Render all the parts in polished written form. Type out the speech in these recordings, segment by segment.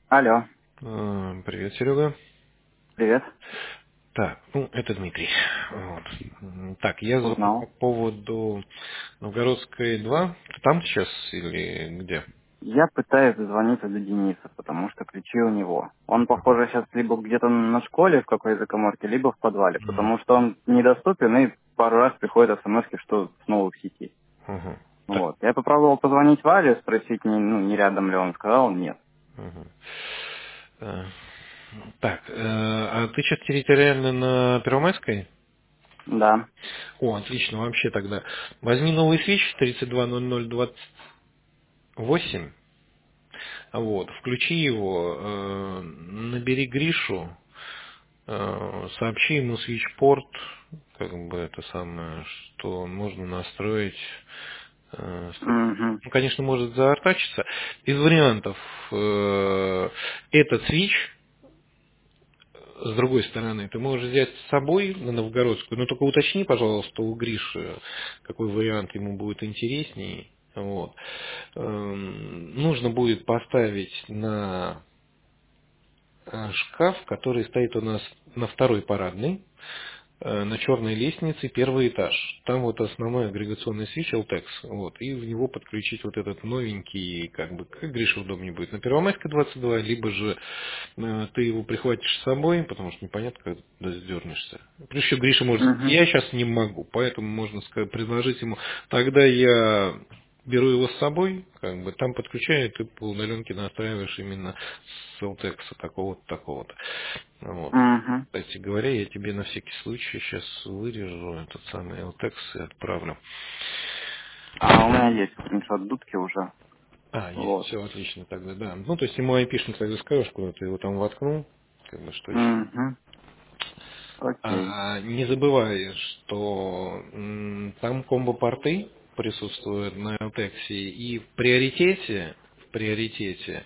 Алло, Привет, Серега. привет. Так, это Дмитрий. Вот. Так, я звоню по Узнал. поводу Новгородской 2. Ты там сейчас или где? Я пытаюсь дозвониться до Дениса, потому что ключи у него. Он, Ага. похоже, сейчас либо где-то на школе в какой-то коморке, либо в подвале, М, потому что он недоступен и пару раз приходит смс, что снова в сети. ага. Так, Вот. Я попробовал позвонить Вале, спросить, не рядом ли он. Сказал, нет. ага. Э, Так, а ты сейчас территориально на Первомайской? Да. О, отлично, вообще тогда. Возьми новый свич 320028, вот, включи его, набери Гришу, сообщи ему свитчпорт, как бы это самое, что нужно настроить. Угу. Ну, конечно, может заортачиться. Из вариантов этот свич, с другой стороны, ты можешь взять с собой на Новгородскую, но только уточни, пожалуйста, у Гриши, какой вариант ему будет интересней. Вот. Нужно будет поставить на шкаф, который стоит у нас на второй парадной, на черной лестнице, первый этаж. Там вот основной агрегационный свич LTEX, вот, и в него подключить вот этот новенький, как бы, как Грише удобнее будет, на Первомайской 22, либо же ты его прихватишь с собой, потому что непонятно, когда сдернешься. Плюс еще Гриша может, Угу. я сейчас не могу, поэтому можно сказать, предложить ему, тогда я беру его с собой, как бы там подключаю, ты по удаленке настраиваешь именно с LTEX такого-то, такого-то. Вот. Угу. Кстати говоря, я тебе на всякий случай сейчас вырежу этот самый LTEX и отправлю. А у меня есть скриншот дудки уже. А, есть, Вот. все отлично тогда, да. Ну, то есть ему айпишник тогда скажешь, куда ты его там воткнул, как бы что еще. Угу. Окей. Не забывай, что там комбо-порты присутствуют на LTEX, и в приоритете,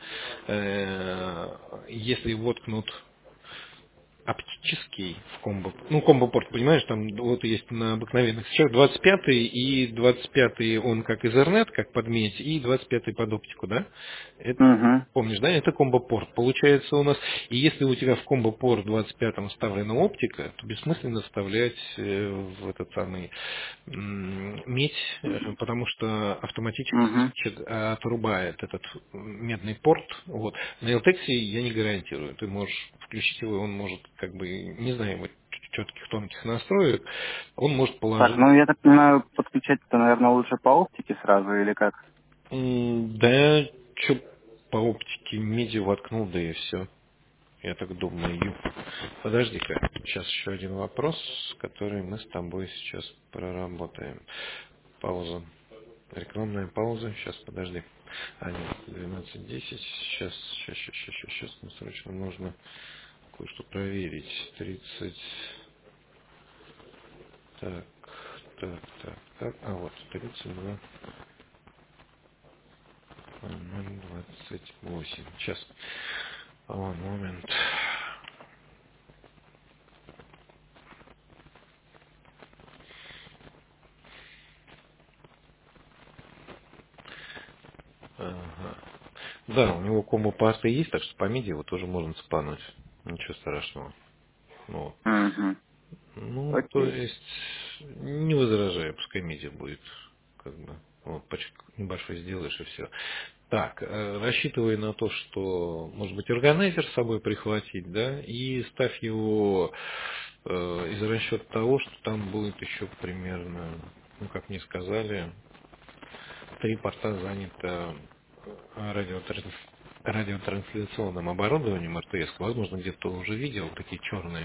если воткнут оптический в комбо. Ну, комбо-порт, понимаешь, там вот есть на обыкновенных сейчас 25-й, и 25-й он как Ethernet, как под медь, и 25-й под оптику, да? Это, Угу. помнишь, да? Это комбо-порт. Получается у нас, и если у тебя в комбо-порт 25-м вставлена оптика, то бессмысленно вставлять в этот самый медь, потому что автоматически Угу. отрубает этот медный порт. Вот. На LTEX я не гарантирую. Ты можешь включить его, и он может, как бы, не знаю, вот четких тонких настроек, он может Так, положить. ну я так понимаю, подключать-то, наверное, лучше по оптике сразу или как? Да, что по оптике меди воткнул, да и все. Я так думаю. Подожди-ка, сейчас еще один вопрос, который мы с тобой сейчас проработаем. Пауза. Рекламная пауза. Сейчас, подожди. А, нет, 12:10. Сейчас. Мне срочно нужно кое-что проверить. 30. Так, так. А вот, 32. 028. Сейчас. One момент. Ага. Да, у него комбо-паста есть, так что по меди его тоже можно спануть. Ничего страшного. Вот. Угу. Ну, то Окей. есть, не возражаю, пускай медиа будет, как бы, вот, пачку небольшой сделаешь и все. Так, рассчитывай на то, что, может быть, органайзер с собой прихватить, да, и ставь его из расчета того, что там будет еще примерно, ну, как мне сказали, 3 порта занято радиотрансляционным оборудованием РТС. Возможно, где-то уже видел такие черные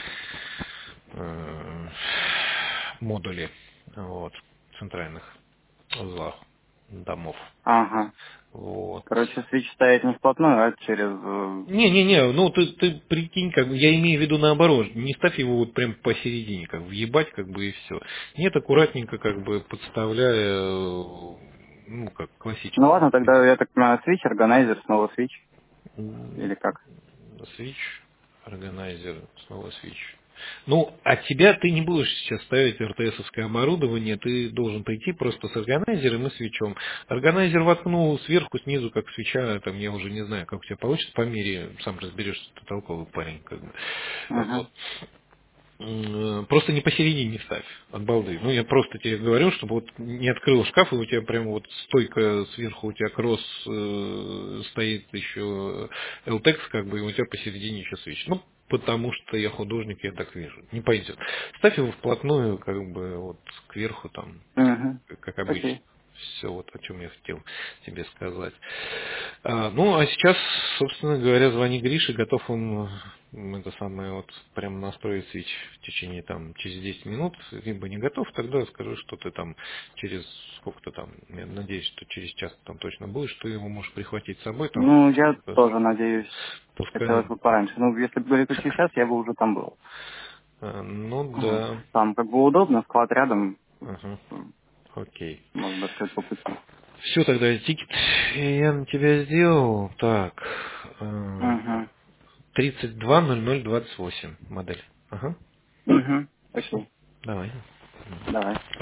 э, модули, вот, в центральных узлах домов. Ага. Вот. Короче, свич стоит не вплотную, а через... Не, ну ты прикинь, как бы, я имею в виду наоборот, не ставь его вот прям посередине, как въебать, как бы и все. Нет, аккуратненько, как бы подставляя, ну, как Ну ладно, классический тогда я так понимаю, свич, органайзер, снова свич. Или как? свич, органайзер, снова свич. Ну, от тебя ты не будешь сейчас ставить РТСовское оборудование, ты должен прийти просто с органайзером и свечом. Органайзер воткнул сверху, снизу, как свеча, там, я уже не знаю, как у тебя получится, по мере, сам разберешься, ты толковый парень, как бы. Угу. Вот. Просто не посередине ставь, от балды. Ну, я просто тебе говорю, чтобы вот не открыл шкаф, и у тебя прямо вот стойка сверху, у тебя кросс стоит еще LTEX, как бы, и у тебя посередине еще свеч. Ну, потому что я художник, я так вижу. Не пойдет. Ставь его вплотную, как бы, вот кверху там, Угу. как обычно. Окей. Все, вот о чем я хотел тебе сказать. Ну, а сейчас, собственно говоря, звони Грише, готов он это самое вот прям настроить свич в течение там через 10 минут, либо не готов, тогда скажи, что ты там через сколько-то там, я надеюсь, что через час ты там точно будешь, ты его можешь прихватить с собой там. Ну, я тоже надеюсь. Хотелось Пускай. бы пораньше. Ну, если бы говорить через час, я бы уже там был. Ну Вот. да. Там как бы удобно, склад рядом. Ага. Окей. Можно открыть по пути. Все, тогда тикет я на тебя сделал. Так. Угу. 320028 модель. Ага. Угу. Все. Окей. Давай. Давай.